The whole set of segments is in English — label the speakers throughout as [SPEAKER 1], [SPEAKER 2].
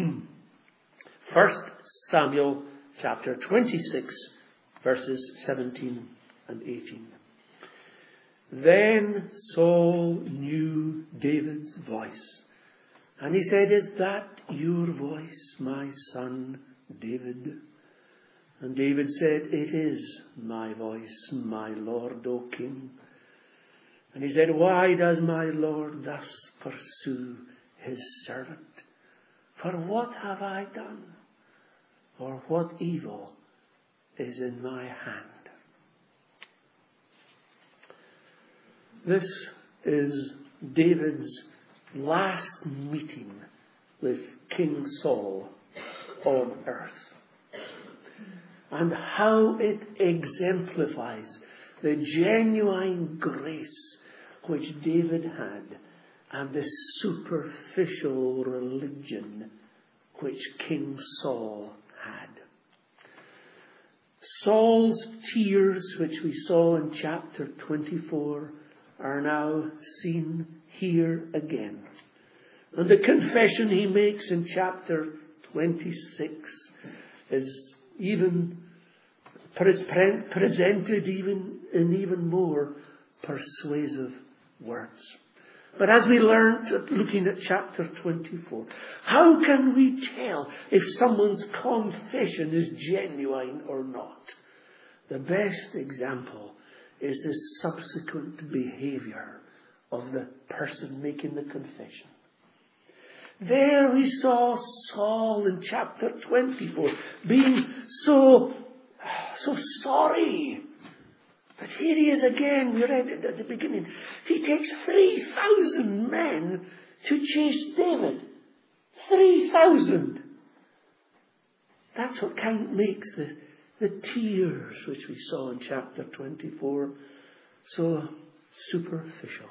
[SPEAKER 1] 1 Samuel chapter 26, verses 17 and 18. Then Saul knew David's voice, and he said, "Is that your voice, my son David?" And David said, "It is my voice, my Lord, O King." And he said, "Why does my Lord thus pursue his servant? For what have I done? Or what evil is in my hand?" This is David's last meeting with King Saul on earth. And how it exemplifies the genuine grace which David had and the superficial religion which King Saul had. Saul's tears, which we saw in chapter 24, are now seen here again. And the confession he makes in chapter 26 is even presented even in even more persuasive words. But as we learned looking at chapter 24, how can we tell if someone's confession is genuine or not? The best example is the subsequent behavior of the person making the confession. There we saw Saul in chapter 24 being so sorry. But here he is again. We read it at the beginning. He takes 3,000 men to chase David. 3,000. That's what kind of makes the tears which we saw in chapter 24 so superficial.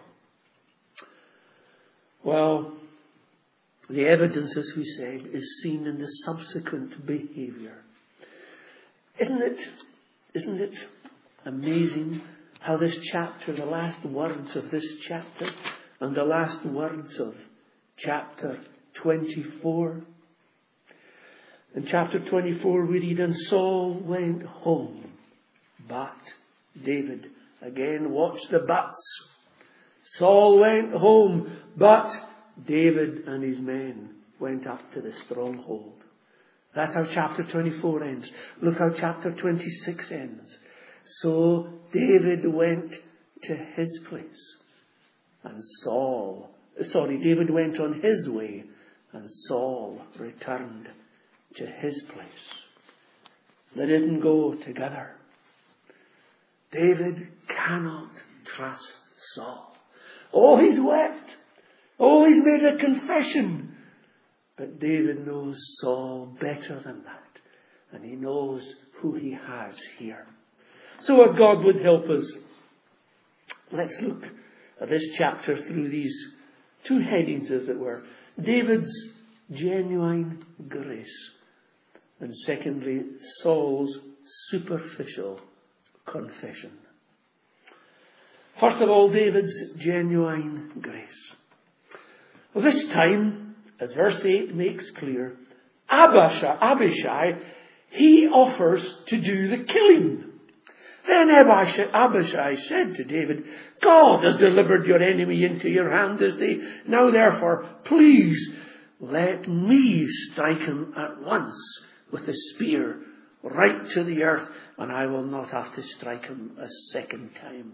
[SPEAKER 1] Well, the evidence, as we said, is seen in the subsequent behavior. Isn't it amazing how this chapter, the last words of this chapter and the last words of chapter 24. In chapter 24 we read, "And Saul went home, but David," again watch the buts. Saul went home, but David and his men went up to the stronghold. That's how chapter 24 ends. Look how chapter 26 ends. So David went to his place, and David went on his way, and Saul returned to his place. They didn't go together. David cannot trust Saul. Oh, he's wept. Oh, he's made a confession. But David knows Saul better than that. And he knows who he has here. So if God would help us, let's look at this chapter through these two headings, as it were. David's genuine grace. And secondly, Saul's superficial confession. First of all, David's genuine grace. Well, this time, as verse 8 makes clear, Abishai, he offers to do the killing. Then Abishai said to David, "God has delivered your enemy into your hand this day. Now therefore, please let me strike him at once with a spear right to the earth, and I will not have to strike him a second time."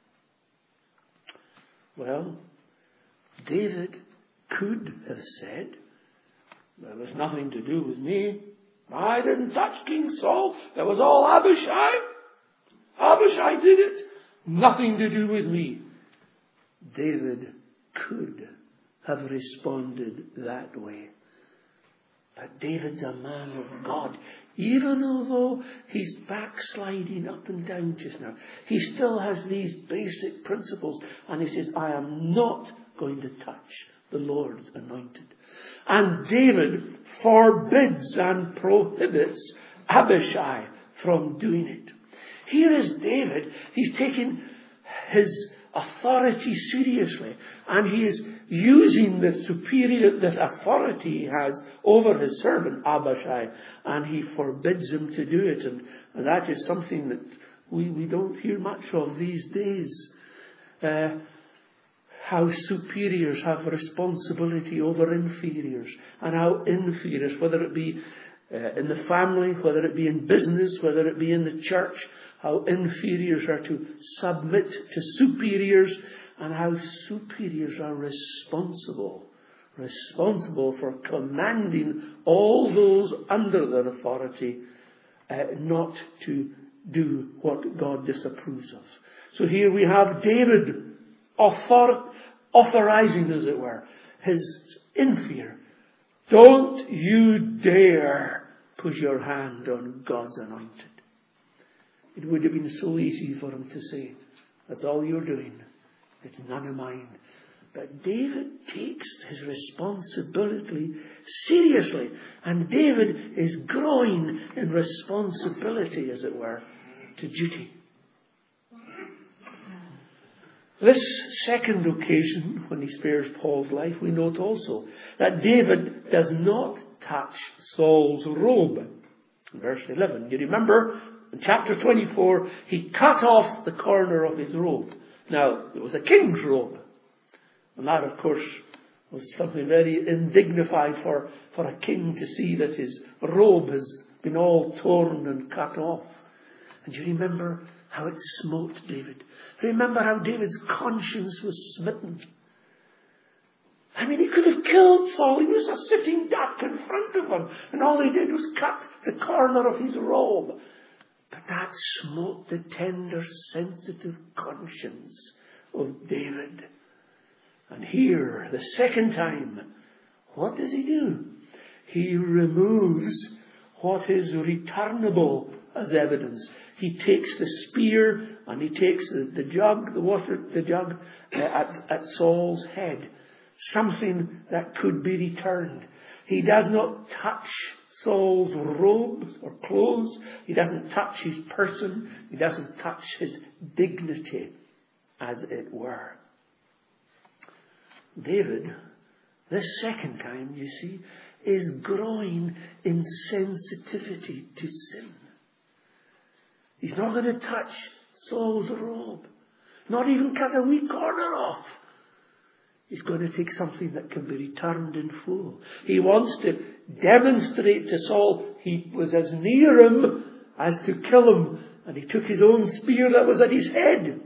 [SPEAKER 1] Well, David could have said, "There was nothing to do with me. I didn't touch King Saul. That was all Abishai. Abishai did it. Nothing to do with me." David could have responded that way. But David's a man of God. Even although he's backsliding up and down just now, he still has these basic principles. And he says, "I am not going to touch the Lord's anointed." And David forbids and prohibits Abishai from doing it. Here is David. He's taking his authority seriously. And he is using the authority he has over his servant Abishai, and he forbids him to do it. And that is something that we don't hear much of these days. How superiors have responsibility over inferiors, and how inferiors, whether it be in the family, whether it be in business, whether it be in the church, how inferiors are to submit to superiors, and how superiors are responsible for commanding all those under their authority not to do what God disapproves of. So here we have David authorizing, as it were, his inferior. Don't you dare put your hand on God's anointed. It would have been so easy for him to say, that's all you're doing. It's none of mine. But David takes his responsibility seriously. And David is growing in responsibility, as it were, to duty. This second occasion, when he spares Paul's life, we note also that David does not touch Saul's robe. In verse 11, you remember, in chapter 24, he cut off the corner of his robe. Now, it was a king's robe. And that, of course, was something very indignified for a king to see that his robe has been all torn and cut off. And you remember how it smote David. Remember how David's conscience was smitten. I mean, he could have killed Saul. He was a sitting duck in front of him. And all he did was cut the corner of his robe. But that smote the tender, sensitive conscience of David. And here, the second time, what does he do? He removes what is returnable as evidence. He takes the spear and he takes the jug, the jug at Saul's head. Something that could be returned. He does not touch Saul's robes or clothes. He doesn't touch his person. He doesn't touch his dignity, as it were. David, this second time, you see, is growing in sensitivity to sin. He's not going to touch Saul's robe. Not even cut a wee corner off. He's going to take something that can be returned in full. He wants to demonstrate to Saul he was as near him as to kill him. And he took his own spear that was at his head.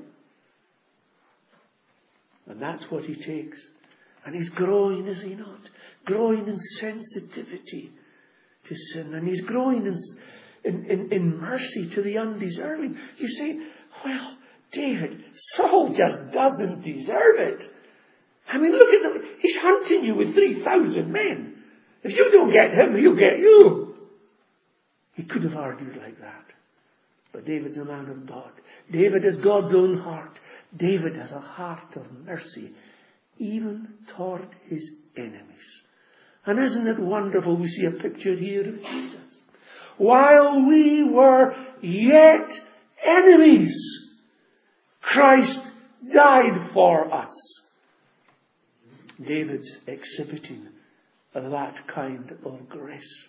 [SPEAKER 1] And that's what he takes. And he's growing, is he not? Growing in sensitivity to sin. And he's growing in mercy to the undeserving. You say, well, David, Saul just doesn't deserve it. I mean, look at him. He's hunting you with 3,000 men. If you don't get him, he'll get you. He could have argued like that. But David's a man of God. David has God's own heart. David has a heart of mercy, even toward his enemies. And isn't it wonderful? We see a picture here of Jesus. While we were yet enemies, Christ died for us. David's exhibiting that kind of grace.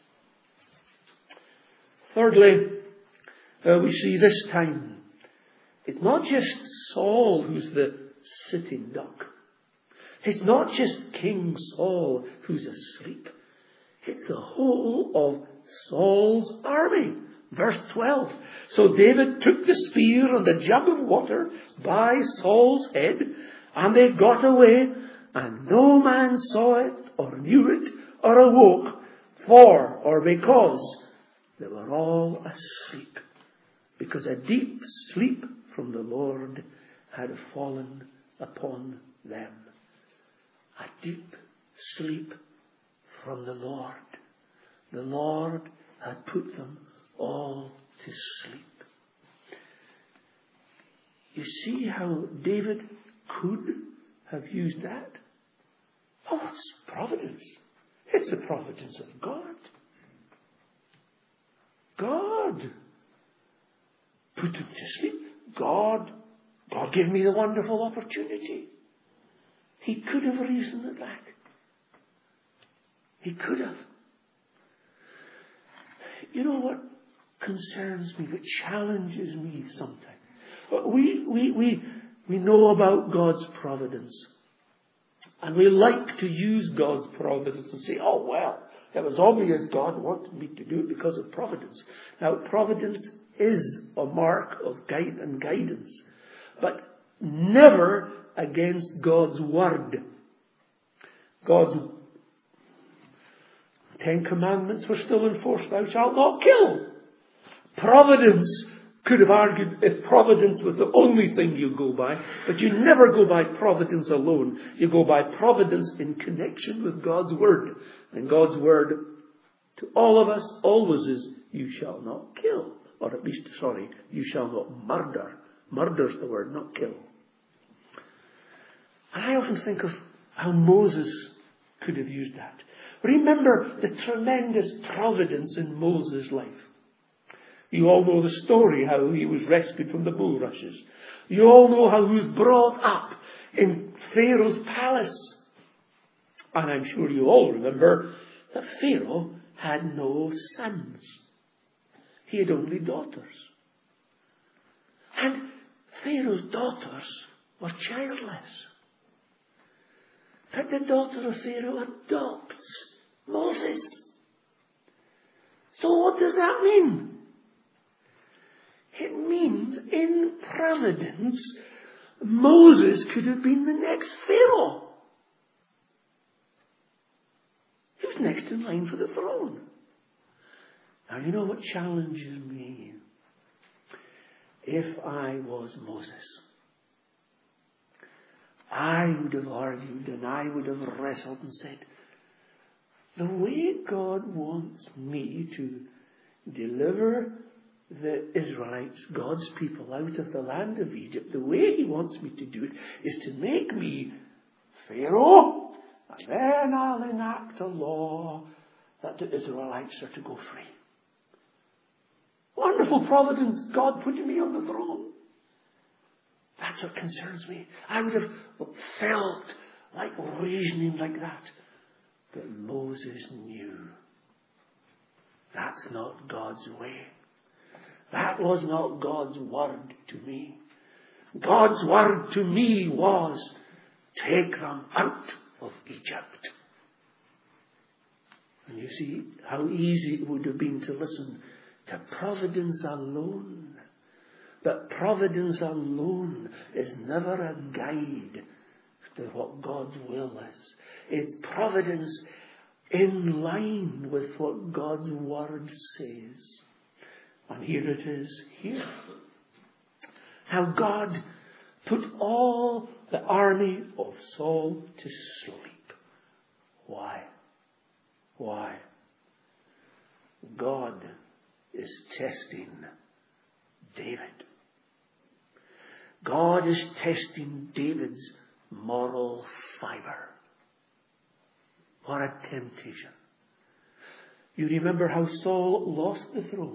[SPEAKER 1] Thirdly, we see this time, it's not just Saul who's the sitting duck. It's not just King Saul who's asleep. It's the whole of Saul's army. Verse 12. So David took the spear and the jug of water by Saul's head, and they got away, and no man saw it, or knew it, or awoke, or because they were all asleep. Because a deep sleep from the Lord had fallen upon them. A deep sleep from the Lord. The Lord had put them all to sleep. You see how David could have used that? Oh, it's providence. It's the providence of God. God put him to sleep. God gave me the wonderful opportunity. He could have reasoned it back. He could have. You know what concerns me, what challenges me sometimes? We know about God's providence. And we like to use God's providence and say, oh well, it was obvious God wanted me to do it because of providence. Now, providence is a mark of guidance, but never against God's word. God's 10 commandments were still in force. Thou shalt not kill. Providence could have argued if providence was the only thing you go by, but you never go by providence alone. You go by providence in connection with God's word. And God's word to all of us always is, you shall not kill. Or at least, you shall not murder. Murder's the word, not kill. And I often think of how Moses could have used that. Remember the tremendous providence in Moses' life. You all know the story, how he was rescued from the bulrushes. You all know how he was brought up in Pharaoh's palace. And I'm sure you all remember that Pharaoh had no sons. He had only daughters. And Pharaoh's daughters were childless. But the daughter of Pharaoh adopts Moses. So what does that mean? It means in providence, Moses could have been the next Pharaoh. He was next in line for the throne. Now you know what challenges me? If I was Moses, I would have argued and I would have wrestled and said, the way God wants me to deliver the Israelites, God's people, out of the land of Egypt, the way he wants me to do it is to make me Pharaoh, and then I'll enact a law that the Israelites are to go free. Wonderful providence, God putting me on the throne. That's what concerns me. I would have felt like reasoning like that. But Moses knew that's not God's way. That was not God's word to me. God's word to me was, take them out of Egypt. And you see how easy it would have been to listen to providence alone. But providence alone is never a guide to what God's will is. It's providence in line with what God's word says. And here it is here. How God put all the army of Saul to sleep. Why? Why? God is testing David. God is testing David's moral fibre. What a temptation. You remember how Saul lost the throne.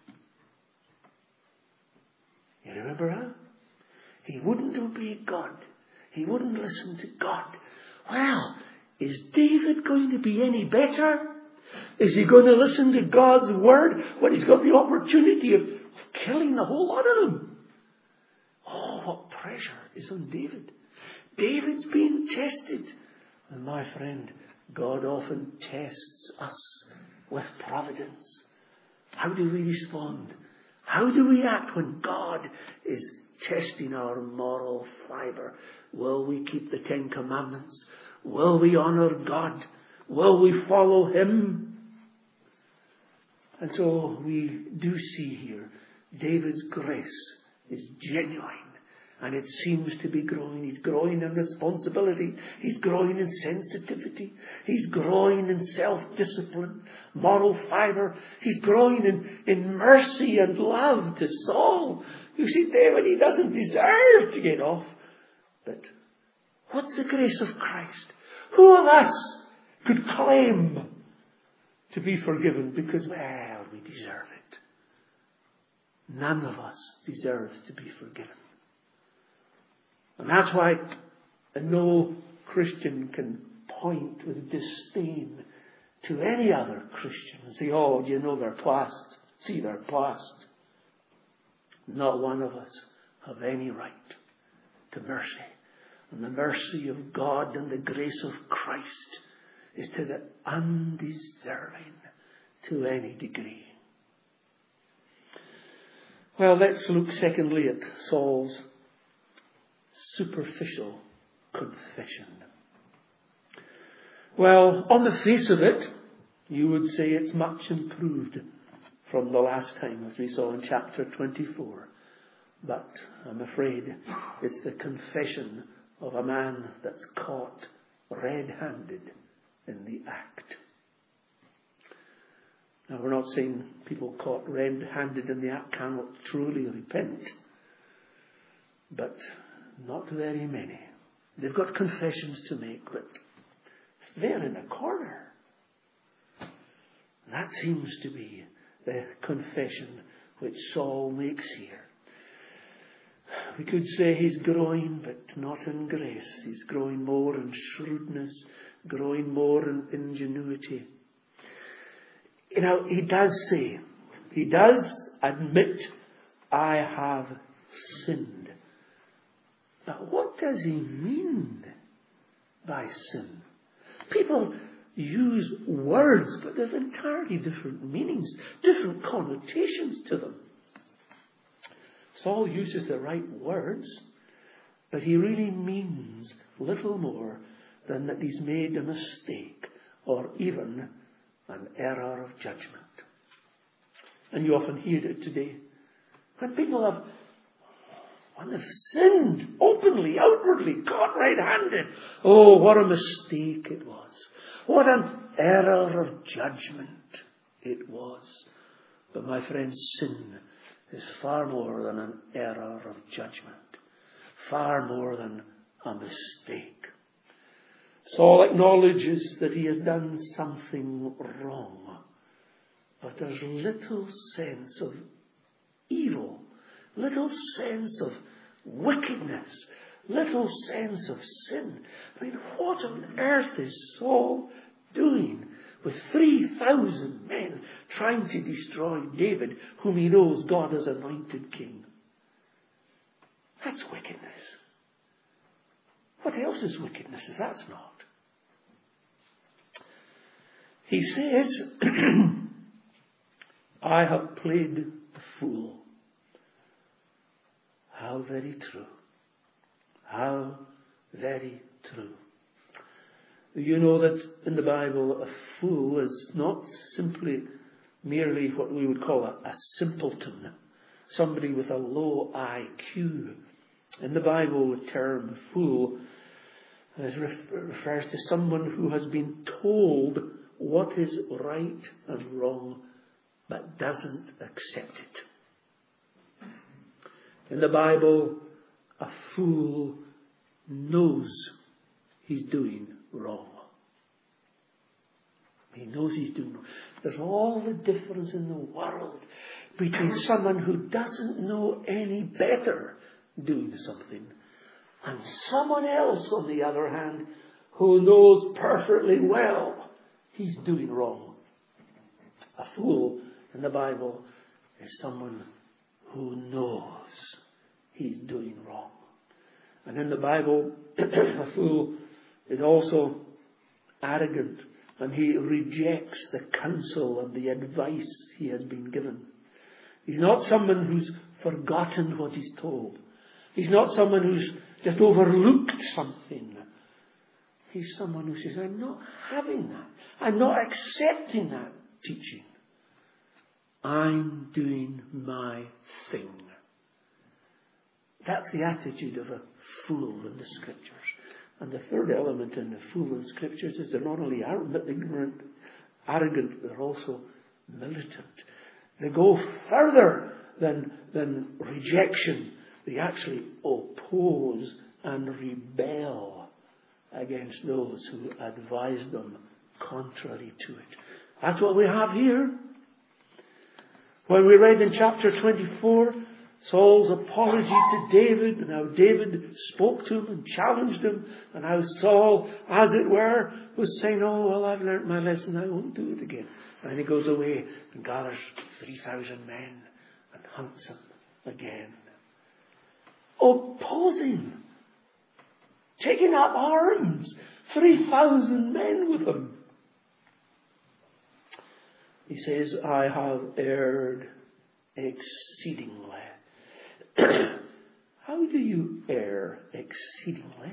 [SPEAKER 1] You remember that? He wouldn't obey God. He wouldn't listen to God. Well, is David going to be any better? Is he going to listen to God's word when he's got the opportunity of killing the whole lot of them? Oh, what pressure is on David. David's being tested. And my friend, God often tests us with providence. How do we respond? How do we act when God is testing our moral fibre? Will we keep the 10 Commandments? Will we honour God? Will we follow him? And so we do see here David's grace is genuine. And it seems to be growing. He's growing in responsibility. He's growing in sensitivity. He's growing in self-discipline, moral fibre. He's growing in mercy and love to Saul. You see, David, he doesn't deserve to get off. But what's the grace of Christ? Who of us could claim to be forgiven because, well, we deserve it? None of us deserve to be forgiven. And that's why, in no Christian can point with disdain to any other Christian and say, oh, you know, they're past. See, they're past. Not one of us have any right to mercy. And the mercy of God and the grace of Christ is to the undeserving to any degree. Well, let's look secondly at Saul's superficial confession. Well, on the face of it, you would say it's much improved from the last time, as we saw in chapter 24. But I'm afraid it's the confession of a man that's caught red-handed in the act. Now, we're not saying people caught red-handed in the act cannot truly repent, but not very many. They've got confessions to make, but they're in a corner. That seems to be the confession which Saul makes here. We could say he's growing, but not in grace. He's growing more in shrewdness, growing more in ingenuity. You know, he does admit, I have sinned. But what does he mean by sin? People use words, but they've entirely different meanings, different connotations to them. Saul uses the right words, but he really means little more than that he's made a mistake or even an error of judgment. And you often hear it today. When people when they've sinned openly, outwardly, caught red-handed. Oh, what a mistake it was. What an error of judgment it was. But my friends, sin is far more than an error of judgment. Far more than a mistake. Saul acknowledges that he has done something wrong. But there's little sense of evil, little sense of wickedness, little sense of sin. I mean, what on earth is Saul doing with 3,000 men trying to destroy David, whom he knows God has anointed king? That's wickedness. What else is wickedness if that's not? He says, I have played the fool. How very true. How very true. You know that in the Bible, a fool is not simply merely what we would call a simpleton, somebody with a low IQ. In the Bible, the term fool refers to someone who has been told what is right and wrong, but doesn't accept it. In the Bible, a fool knows he's doing wrong. He knows he's doing wrong. There's all the difference in the world between someone who doesn't know any better doing something and someone else, on the other hand, who knows perfectly well he's doing wrong. A fool in the Bible is someone who knows he's doing wrong. And in the Bible, a fool is also arrogant, and he rejects the counsel and the advice he has been given. He's not someone who's forgotten what he's told. He's not someone who's just overlooked something. He's someone who says, I'm not having that. I'm not accepting that teaching. I'm doing my thing. That's the attitude of a fool in the Scriptures. And the third element in the fool in the Scriptures is they're not only ignorant, arrogant, they're also militant. They go further than rejection. They actually oppose and rebel against those who advise them contrary to it. That's what we have here. When we read in chapter 24 Saul's apology to David, and how David spoke to him and challenged him, and how Saul, as it were, was saying, oh, well, I've learnt my lesson, I won't do it again. And then he goes away and gathers 3,000 men and hunts them again. Opposing, taking up arms, 3,000 men with him. He says, I have erred exceedingly. How do you err exceedingly?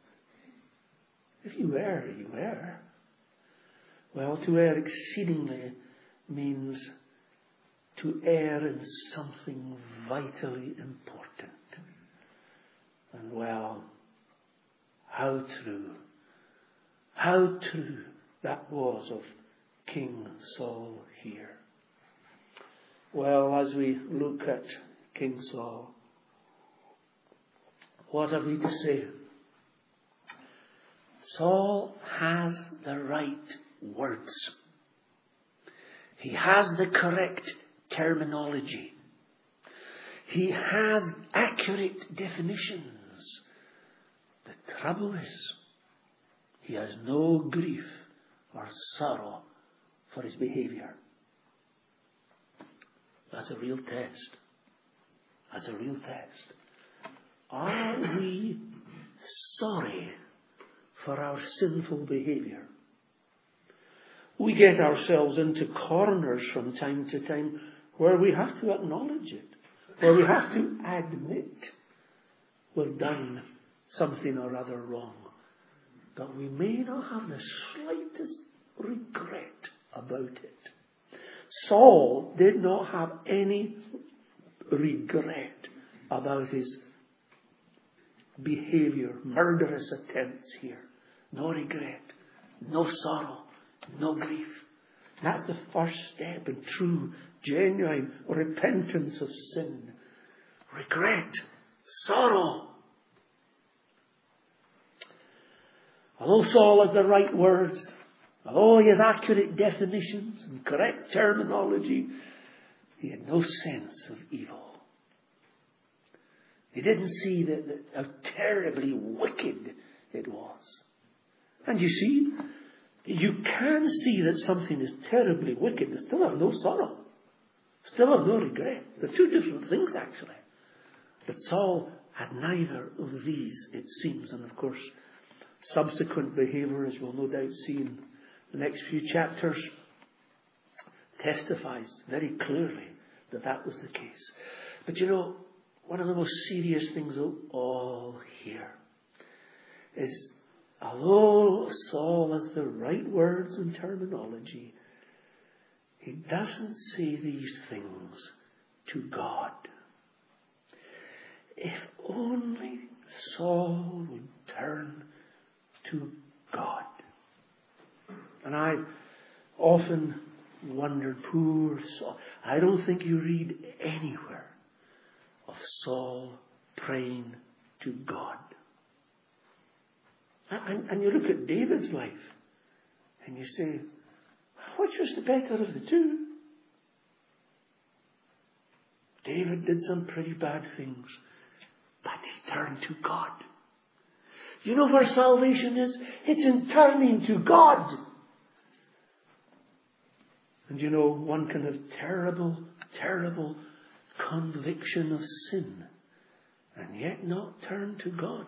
[SPEAKER 1] If you err, you err. Well, to err exceedingly means to err in something vitally important. And well, how true that was of King Saul here. Well, as we look at King Saul, what have we to say? Saul has the right words. He has the correct terminology. He has accurate definitions. The trouble is, he has no grief or sorrow for his behavior. That's a real test. That's a real test. Are we sorry for our sinful behavior? We get ourselves into corners from time to time where we have to acknowledge it, where we have to admit we've done something or other wrong, but we may not have the slightest regret about it. Saul did not have any regret about his behavior, murderous attempts here. No regret, no sorrow, no grief. That's the first step in true, genuine repentance of sin. Regret, sorrow. Although Saul has the right words, although he has accurate definitions and correct terminology, he had no sense of evil. He didn't see how terribly wicked it was. And you see, you can see that something is terribly wicked and still have no sorrow, still have no regret. They're two different things, actually. But Saul had neither of these, it seems. And of course, subsequent behavior, as we'll no doubt see in the next few chapters, testifies very clearly that that was the case. But you know, one of the most serious things of all here is, although Saul has the right words and terminology, he doesn't say these things to God. If only Saul would turn to God. And I often wondered, poor Saul. I don't think you read anywhere of Saul praying to God. And you look at David's life and you say, which was the better of the two? David did some pretty bad things, but he turned to God. You know where salvation is? It's in turning to God. And you know, one can have terrible, terrible conviction of sin and yet not turn to God.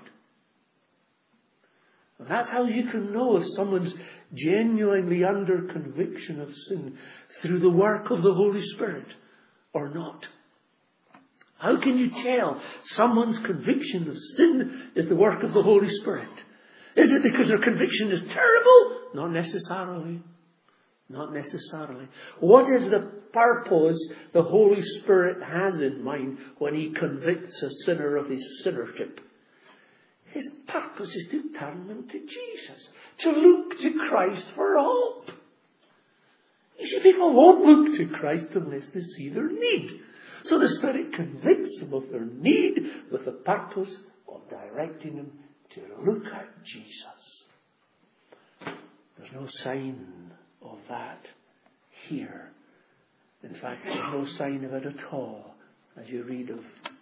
[SPEAKER 1] And that's how you can know if someone's genuinely under conviction of sin, through the work of the Holy Spirit or not. How can you tell someone's conviction of sin is the work of the Holy Spirit? Is it because their conviction is terrible? Not necessarily. Not necessarily. What is the purpose the Holy Spirit has in mind when He convicts a sinner of his sinnership? His purpose is to turn them to Jesus, to look to Christ for hope. You see, people won't look to Christ unless they see their need. So the Spirit convicts them of their need with the purpose of directing them to look at Jesus. There's no sign of that here. In fact, there's no sign of it at all as you read of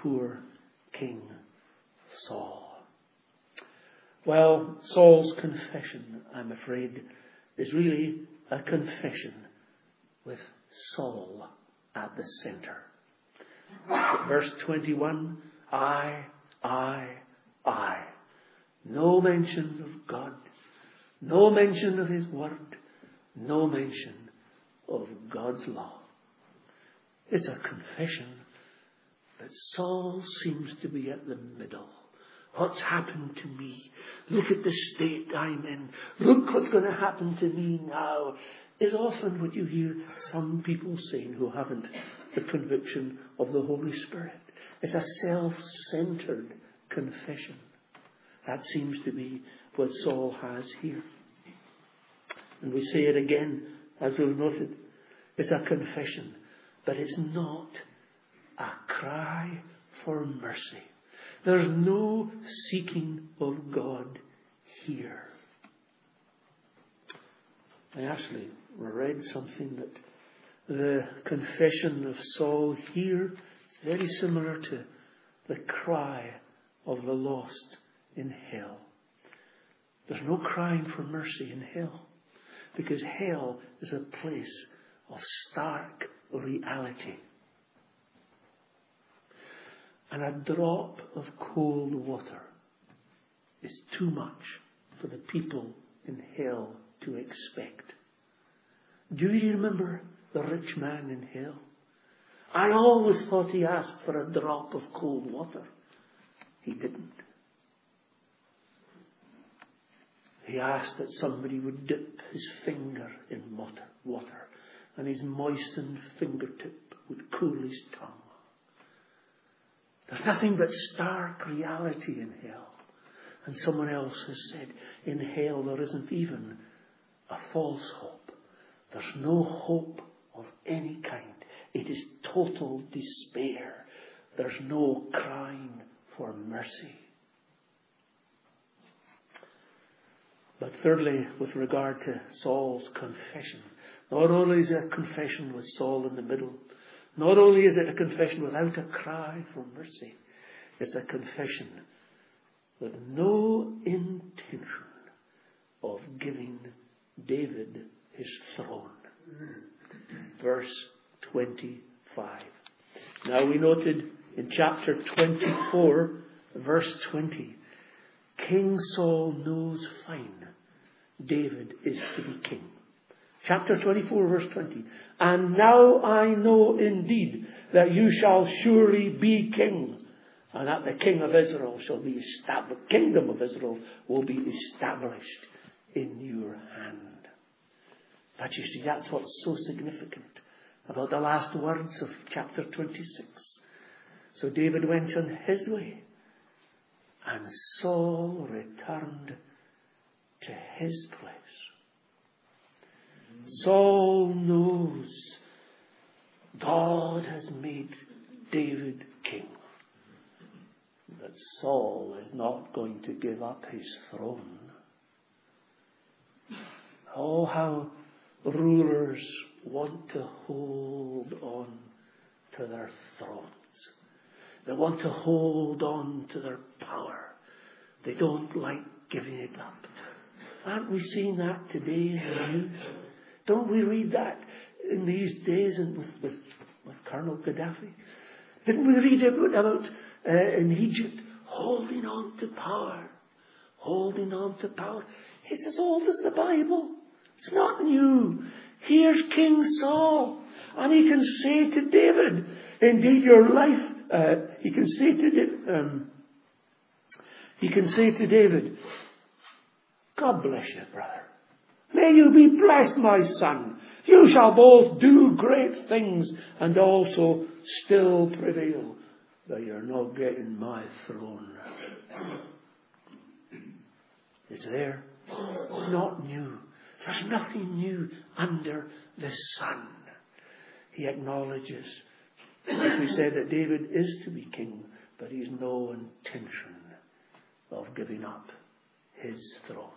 [SPEAKER 1] poor King Saul. Well, Saul's confession, I'm afraid, is really a confession with Saul at the center. Verse 21, I. No mention of God, no mention of His Word, no mention of God's law. It's a confession, but Saul seems to be at the middle. What's happened to me? Look at the state I'm in. Look what's going to happen to me now. Is often what you hear some people saying who haven't the conviction of the Holy Spirit. It's a self-centered confession. That seems to be what Saul has here. And we say it again, as we've noted. It's a confession, but it's not a cry for mercy. There's no seeking of God here. I actually read something that the confession of Saul here is very similar to the cry of the lost in hell. There's no crying for mercy in hell, because hell is a place of stark reality. And a drop of cold water is too much for the people in hell to expect. Do you remember the rich man in hell? I always thought he asked for a drop of cold water. He didn't. He asked that somebody would dip his finger in water, and his moistened fingertip would cool his tongue. There's nothing but stark reality in hell. And someone else has said, in hell there isn't even a false hope. There's no hope of any kind. It is total despair. There's no crying for mercy. But thirdly, with regard to Saul's confession, not only is it a confession with Saul in the middle, not only is it a confession without a cry for mercy, it's a confession with no intention of giving David his throne. Verse 25. Now we noted in chapter 24, verse 20, King Saul knows fine David is to be king. Chapter 24, verse 20. And now I know indeed that you shall surely be king, and that the king of Israel shall be established. The kingdom of Israel will be established in your hand. But you see, that's what's so significant about the last words of chapter 26. So David went on his way, and Saul returned to his place. Saul knows God has made David king. But Saul is not going to give up his throne. Oh, how rulers want to hold on to their thrones. They want to hold on to their power. They don't like giving it up. Aren't we seeing that today in the news? Don't we read that in these days and with Colonel Gaddafi? Didn't we read about in Egypt holding on to power? Holding on to power. It's as old as the Bible. It's not new. Here's King Saul, and he can say to David, indeed your life, he can say to David, God bless you, brother. May you be blessed, my son. You shall both do great things and also still prevail. But you're not getting my throne. It's there. It's not new. There's nothing new under the sun. He acknowledges, as we said, that David is to be king, but he's no intention of giving up his throne.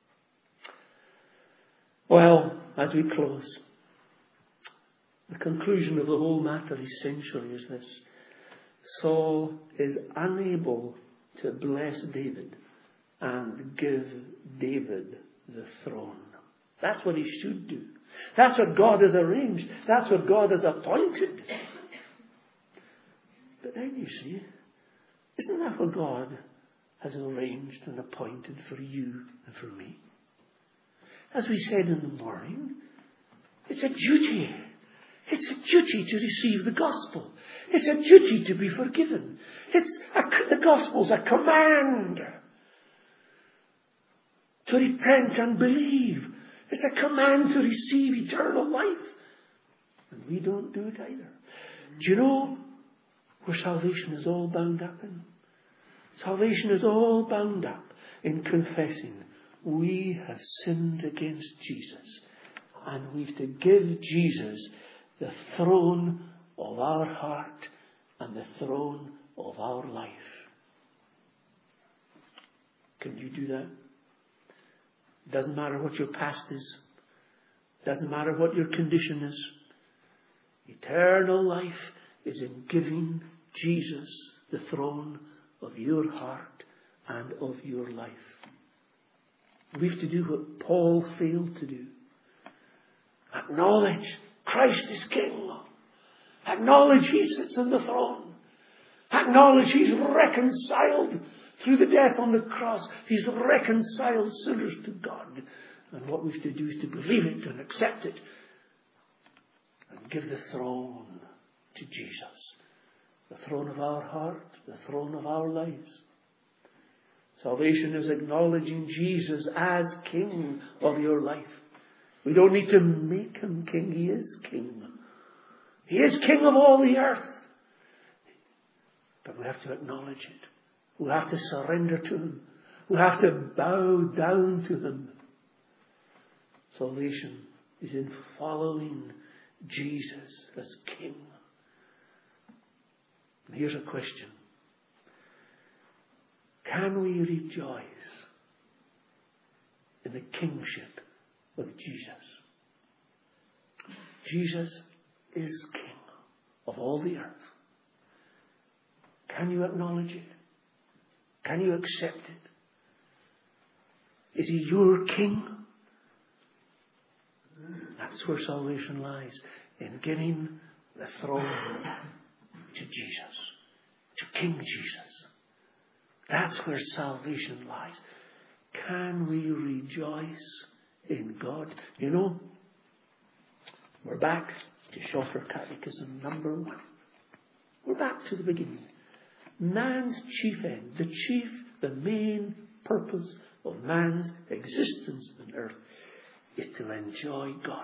[SPEAKER 1] Well, as we close, the conclusion of the whole matter essentially is this. Saul is unable to bless David and give David the throne. That's what he should do. That's what God has arranged. That's what God has appointed. But then you see, isn't that what God has arranged and appointed for you and for me? As we said in the morning, it's a duty. It's a duty to receive the gospel. It's a duty to be forgiven. The gospel's a command to repent and believe. It's a command to receive eternal life. And we don't do it either. Do you know where salvation is all bound up in? Salvation is all bound up in confessing we have sinned against Jesus. And we've to give Jesus the throne of our heart and the throne of our life. Can you do that? Doesn't matter what your past is. Doesn't matter what your condition is. Eternal life is in giving Jesus the throne of your heart and of your life. We have to do what Paul failed to do. Acknowledge Christ is King. Acknowledge He sits on the throne. Acknowledge He's reconciled through the death on the cross. He's reconciled sinners to God. And what we have to do is to believe it and accept it and give the throne to Jesus. The throne of our heart, the throne of our lives. Salvation is acknowledging Jesus as King of your life. We don't need to make Him King. He is King. He is King of all the earth. But we have to acknowledge it. We have to surrender to Him. We have to bow down to Him. Salvation is in following Jesus as King. And here's a question. Can we rejoice in the kingship of Jesus? Jesus is King of all the earth. Can you acknowledge it? Can you accept it? Is He your King? That's where salvation lies, in giving the throne to Jesus, to King Jesus. That's where salvation lies. Can we rejoice in God? You know, we're back to Shofar Catechism number 1. We're back to the beginning. Man's chief end, the main purpose of man's existence on earth is to enjoy God.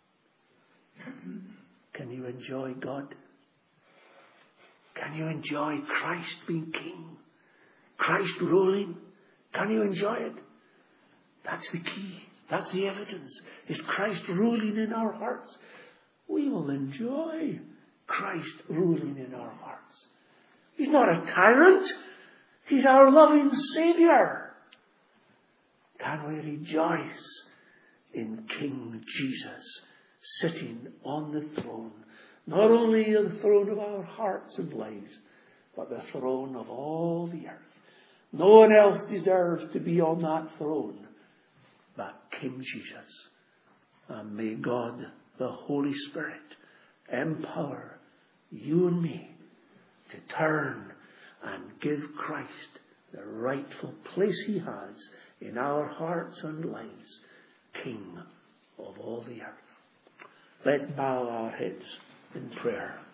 [SPEAKER 1] Can you enjoy God? Can you enjoy Christ being King? Christ ruling? Can you enjoy it? That's the key. That's the evidence. Is Christ ruling in our hearts? We will enjoy Christ ruling in our hearts. He's not a tyrant. He's our loving Saviour. Can we rejoice in King Jesus sitting on the throne? Not only the throne of our hearts and lives, but the throne of all the earth. No one else deserves to be on that throne but King Jesus. And may God, the Holy Spirit, empower you and me to turn and give Christ the rightful place He has in our hearts and lives, King of all the earth. Let's bow our heads in prayer.